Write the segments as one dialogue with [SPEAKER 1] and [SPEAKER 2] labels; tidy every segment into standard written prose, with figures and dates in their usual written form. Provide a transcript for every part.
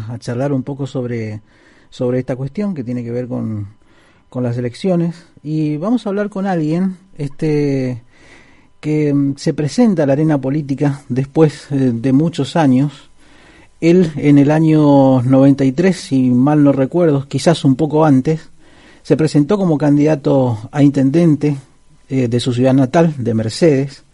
[SPEAKER 1] a charlar un poco sobre esta cuestión que tiene que ver con las elecciones, y vamos a hablar con alguien que se presenta a la arena política después de muchos años. Él en el año 93, si mal no recuerdo, quizás un poco antes, se presentó como candidato a intendente de su ciudad natal, de Mercedes.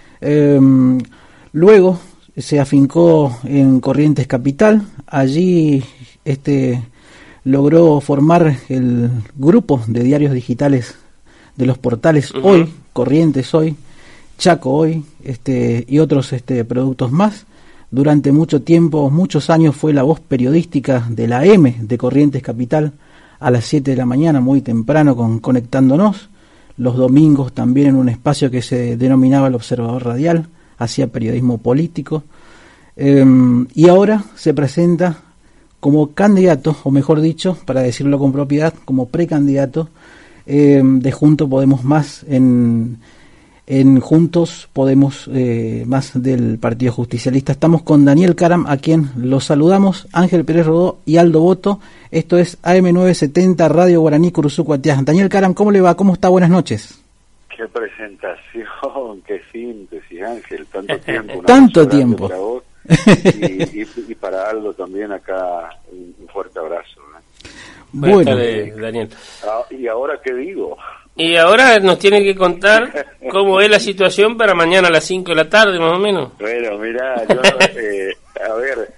[SPEAKER 1] Luego se afincó en Corrientes Capital. Allí logró formar el grupo de diarios digitales de los portales Hoy, Corrientes Hoy, Chaco Hoy, y otros productos más. Durante mucho tiempo, muchos años, fue la voz periodística de la M de Corrientes Capital a las 7 de la mañana, muy temprano, Conectándonos. Los domingos también en un espacio que se denominaba El Observador Radial, hacía periodismo político. Y ahora se presenta como candidato, o mejor dicho, para decirlo con propiedad, como precandidato de Juntos Podemos Más en Juntos Podemos Más del Partido Justicialista. Estamos con Daniel Caram, a quien los saludamos, Ángel Pérez Rodó y Aldo Boto. Esto es AM970 Radio Guaraní Curuzú Cuatiá. Daniel Caram, ¿cómo le va? ¿Cómo está? Buenas noches.
[SPEAKER 2] Qué presentación, qué síntesis, Ángel. Tanto tiempo.
[SPEAKER 1] Tanto tiempo.
[SPEAKER 2] Para vos y para Aldo también acá, un fuerte abrazo.
[SPEAKER 3] Buenas tardes, Daniel.
[SPEAKER 2] ¿Y ahora qué digo?
[SPEAKER 3] Y ahora nos tiene que contar cómo es la situación para mañana a las 5 de la tarde, más o menos.
[SPEAKER 2] Bueno, mirá, yo, a ver,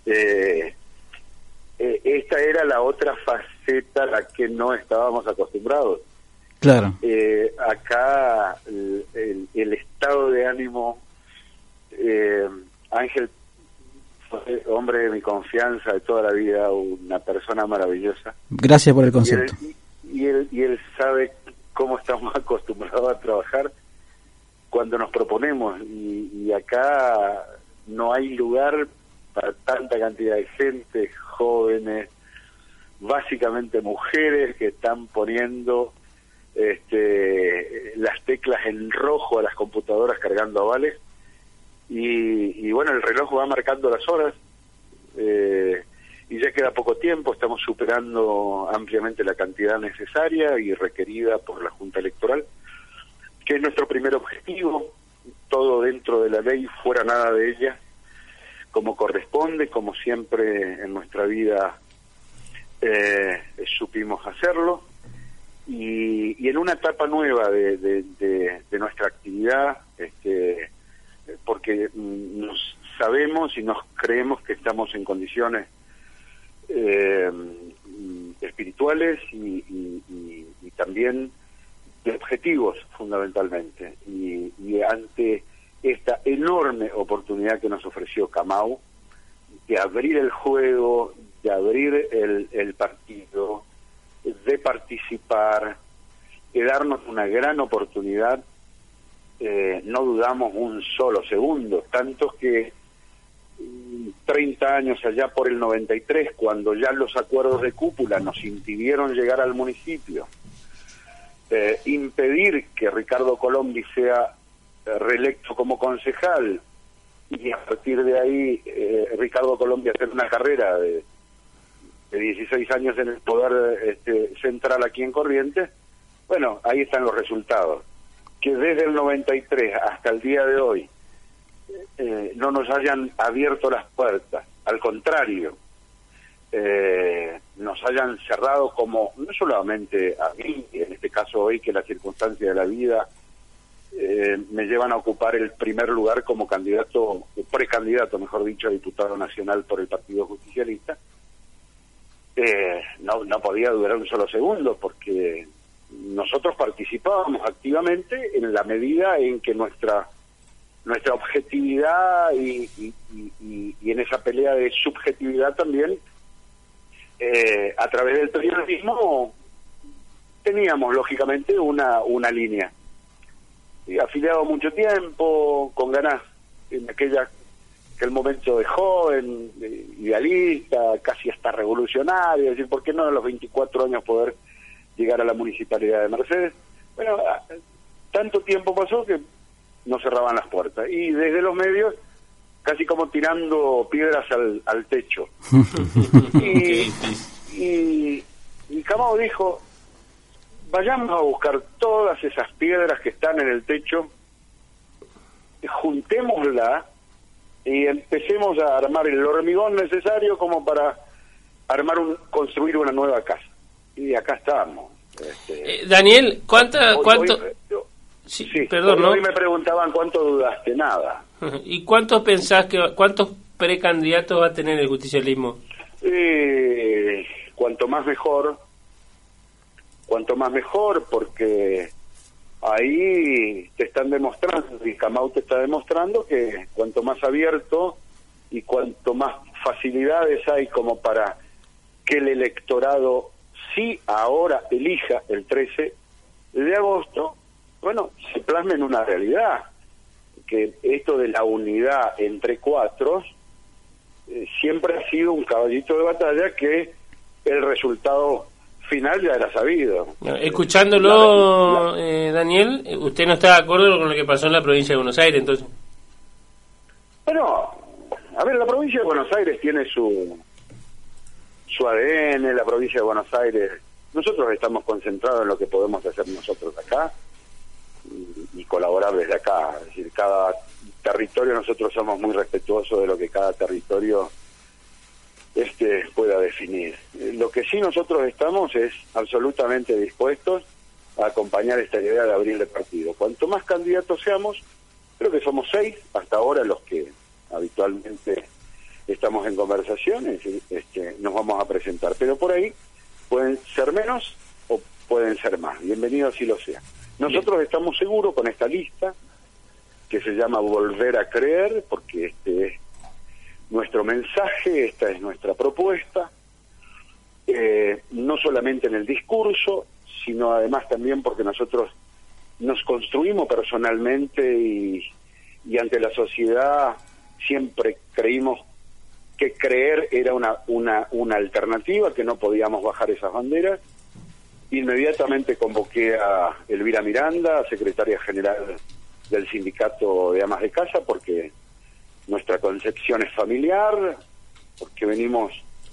[SPEAKER 2] esta era la otra faceta a la que no estábamos acostumbrados.
[SPEAKER 1] Claro.
[SPEAKER 2] Acá el estado de ánimo, Ángel fue hombre de mi confianza de toda la vida, una persona maravillosa.
[SPEAKER 1] Gracias por el concepto.
[SPEAKER 2] Y él sabe cómo estamos acostumbrados a trabajar cuando nos proponemos, y acá no hay lugar para tanta cantidad de gente, jóvenes, básicamente mujeres, que están poniendo las teclas en rojo a las computadoras cargando avales, y bueno, el reloj va marcando las horas, y ya queda poco tiempo. Estamos superando ampliamente la cantidad necesaria y requerida por la Junta Electoral, que es nuestro primer objetivo, todo dentro de la ley, fuera nada de ella, como corresponde, como siempre en nuestra vida supimos hacerlo, y en una etapa nueva de nuestra actividad, porque nos sabemos y nos creemos que estamos en condiciones espirituales y también de objetivos, fundamentalmente, y ante esta enorme oportunidad que nos ofreció Camau de abrir el juego, de abrir el partido, de participar, de darnos una gran oportunidad, no dudamos un solo segundo, tanto que 30 años allá por el 93, cuando ya los acuerdos de cúpula nos impidieron llegar al municipio, impedir que Ricardo Colombi sea reelecto como concejal, y a partir de ahí Ricardo Colombi hacer una carrera de 16 años en el poder central aquí en Corrientes. Bueno, ahí están los resultados, que desde el 93 hasta el día de hoy no nos hayan abierto las puertas, al contrario, nos hayan cerrado, como no solamente a mí, en este caso hoy, que las circunstancias de la vida me llevan a ocupar el primer lugar como candidato, precandidato, mejor dicho, a diputado nacional por el Partido Justicialista. No podía durar un solo segundo, porque nosotros participábamos activamente en la medida en que nuestra objetividad y en esa pelea de subjetividad también, a través del periodismo, teníamos lógicamente una línea. Y afiliado mucho tiempo, con ganas, en aquel momento de joven, idealista, casi hasta revolucionario, es decir, ¿por qué no a los 24 años poder llegar a la Municipalidad de Mercedes? Bueno, tanto tiempo pasó que nos cerraban las puertas, y desde los medios casi como tirando piedras al techo. y Camao dijo, vayamos a buscar todas esas piedras que están en el techo, juntémosla y empecemos a armar el hormigón necesario como para construir una nueva casa. Y acá estamos.
[SPEAKER 3] Daniel, ¿cuánto?
[SPEAKER 2] Sí,
[SPEAKER 3] perdón, ¿no?
[SPEAKER 2] Hoy me preguntaban cuánto dudaste, nada.
[SPEAKER 3] ¿Y cuántos pensás cuántos precandidatos va a tener el justicialismo?
[SPEAKER 2] Cuanto más mejor, porque ahí te están demostrando, y Camao te está demostrando que cuanto más abierto y cuanto más facilidades hay como para que el electorado sí ahora elija el 13 de agosto, bueno, se plasma en una realidad, que esto de la unidad entre cuatro siempre ha sido un caballito de batalla que el resultado final ya era sabido.
[SPEAKER 3] Escuchándolo, Daniel, ¿usted no está de acuerdo con lo que pasó en la provincia de Buenos Aires, entonces?
[SPEAKER 2] Bueno, a ver, la provincia de Buenos Aires tiene su ADN, la provincia de Buenos Aires, nosotros estamos concentrados en lo que podemos hacer nosotros acá y colaborar desde acá, es decir, cada territorio, nosotros somos muy respetuosos de lo que cada territorio pueda definir. Lo que sí nosotros estamos es absolutamente dispuestos a acompañar esta idea de abrir el partido. Cuanto más candidatos seamos, creo que somos 6 hasta ahora los que habitualmente estamos en conversaciones, nos vamos a presentar, pero por ahí pueden ser menos o pueden ser más, bienvenido así lo sea. Nosotros estamos seguros con esta lista que se llama Volver a Creer, porque este es nuestro mensaje, esta es nuestra propuesta, no solamente en el discurso, sino además también porque nosotros nos construimos personalmente y ante la sociedad siempre creímos que creer era una alternativa, que no podíamos bajar esas banderas. Inmediatamente convoqué a Elvira Miranda, secretaria general del Sindicato de Amas de Casa, porque nuestra concepción es familiar, porque venimos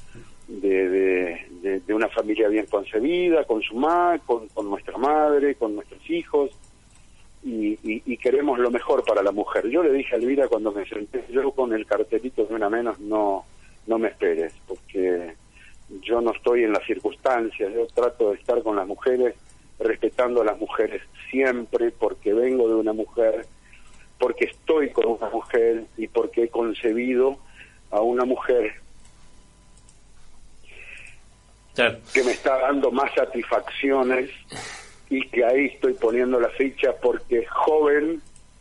[SPEAKER 2] de una familia bien concebida, con su con nuestra madre, con nuestros hijos, y queremos lo mejor para la mujer. Yo le dije a Elvira cuando me senté, yo con el cartelito de una menos no me esperes, porque yo no estoy en las circunstancias, yo trato de estar con las mujeres, respetando a las mujeres siempre, porque vengo de una mujer, porque estoy con una mujer y porque he concebido a una mujer que me está dando más satisfacciones y que ahí estoy poniendo la ficha porque es joven,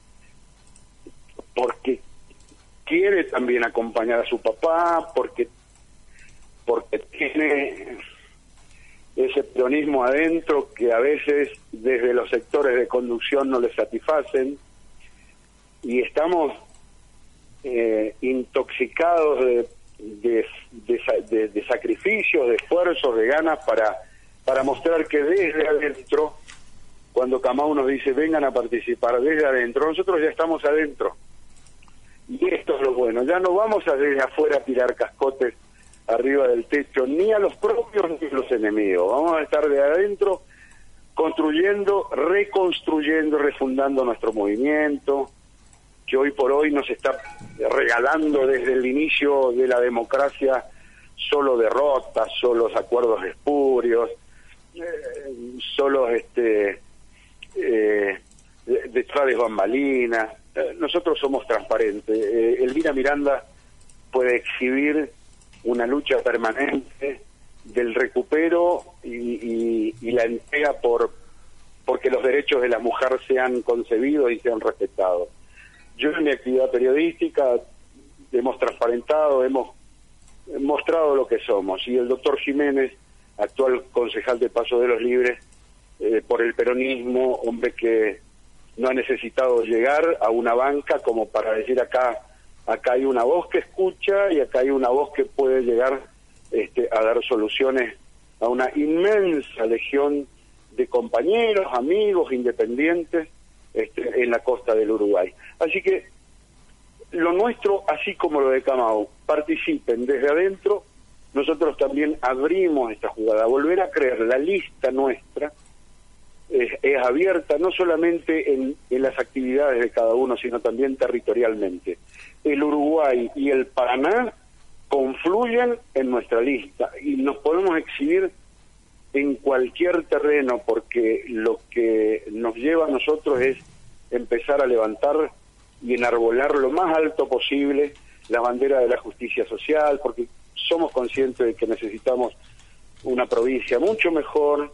[SPEAKER 2] porque quiere también acompañar a su papá, porque tiene ese peronismo adentro que a veces desde los sectores de conducción no le satisfacen, y estamos intoxicados de sacrificios, de esfuerzos, de ganas para mostrar que desde adentro, cuando Camao nos dice vengan a participar desde adentro, nosotros ya estamos adentro. Y esto es lo bueno, ya no vamos a desde afuera a tirar cascotes arriba del techo, ni a los propios ni a los enemigos. Vamos a estar de adentro construyendo, reconstruyendo, refundando nuestro movimiento, que hoy por hoy nos está regalando desde el inicio de la democracia solo derrotas, solo acuerdos espurios, solo detrás de bambalinas. Nosotros somos transparentes. Elvira Miranda puede exhibir una lucha permanente del recupero y la entrega porque los derechos de la mujer sean concebidos y sean respetados. Yo en mi actividad periodística hemos transparentado, hemos mostrado lo que somos, y el doctor Jiménez, actual concejal de Paso de los Libres, por el peronismo, hombre que no ha necesitado llegar a una banca como para decir acá hay una voz que escucha y acá hay una voz que puede llegar a dar soluciones a una inmensa legión de compañeros, amigos, independientes en la costa del Uruguay. Así que lo nuestro, así como lo de Camau, participen desde adentro, nosotros también abrimos esta jugada. Volver a creer, la lista nuestra es abierta no solamente en las actividades de cada uno, sino también territorialmente. El Uruguay y el Paraná confluyen en nuestra lista y nos podemos exhibir en cualquier terreno, porque lo que nos lleva a nosotros es empezar a levantar y enarbolar lo más alto posible la bandera de la justicia social, porque somos conscientes de que necesitamos una provincia mucho mejor,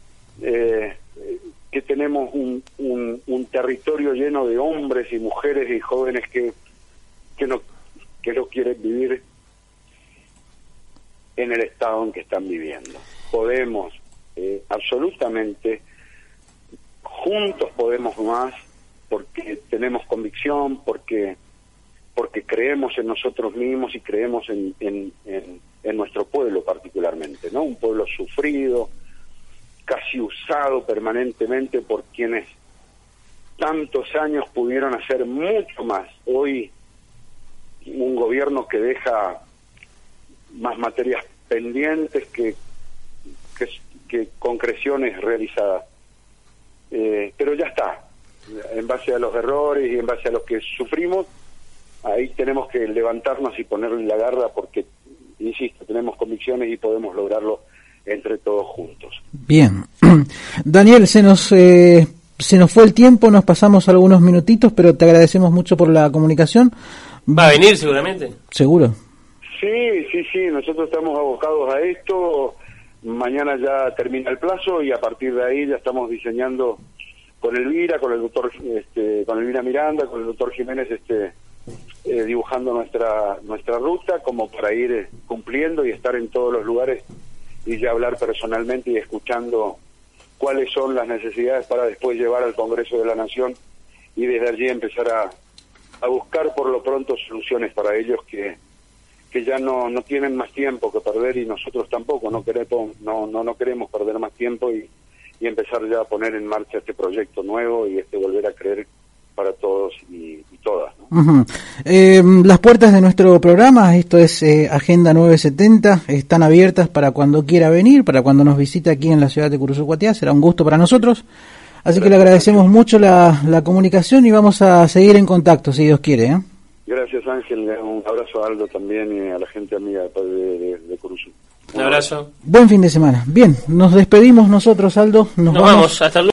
[SPEAKER 2] que tenemos un territorio lleno de hombres y mujeres y jóvenes que no quieren vivir en el estado en que están viviendo. Podemos, absolutamente, juntos podemos más, porque tenemos convicción, porque creemos en nosotros mismos y creemos en nuestro pueblo particularmente, ¿no? Un pueblo sufrido, casi usado permanentemente por quienes tantos años pudieron hacer mucho más. Hoy un gobierno que deja más materias pendientes que concreciones realizadas. Pero ya está, en base a los errores y en base a los que sufrimos, ahí tenemos que levantarnos y ponerle la garra, porque, insisto, tenemos convicciones y podemos lograrlo entre todos juntos.
[SPEAKER 1] Bien. Daniel, se nos fue el tiempo, nos pasamos algunos minutitos, pero te agradecemos mucho por la comunicación.
[SPEAKER 3] ¿Va a venir seguramente?
[SPEAKER 1] ¿Seguro?
[SPEAKER 2] Sí, nosotros estamos abocados a esto. Mañana ya termina el plazo y a partir de ahí ya estamos diseñando con Elvira, con el doctor, con Elvira Miranda, con el doctor Jiménez, dibujando nuestra ruta como para ir cumpliendo y estar en todos los lugares y ya hablar personalmente y escuchando cuáles son las necesidades para después llevar al Congreso de la Nación y desde allí empezar a buscar por lo pronto soluciones para ellos que ya no tienen más tiempo que perder, y nosotros tampoco no queremos perder más tiempo y empezar ya a poner en marcha este proyecto nuevo y volver a creer para todos y todas, ¿no?
[SPEAKER 1] Uh-huh. Las puertas de nuestro programa, esto es Agenda 970, están abiertas para cuando quiera venir, para cuando nos visite aquí en la ciudad de Curuzucuatiá. Será un gusto para nosotros, así que le agradecemos mucho la comunicación y vamos a seguir en contacto, si Dios quiere, ¿eh?
[SPEAKER 2] Gracias, Ángel. Un abrazo a Aldo también y a la gente amiga de Curuzú.
[SPEAKER 3] Un abrazo.
[SPEAKER 1] Buen fin de semana. Bien, nos despedimos nosotros, Aldo. Nos vamos.
[SPEAKER 3] Hasta luego.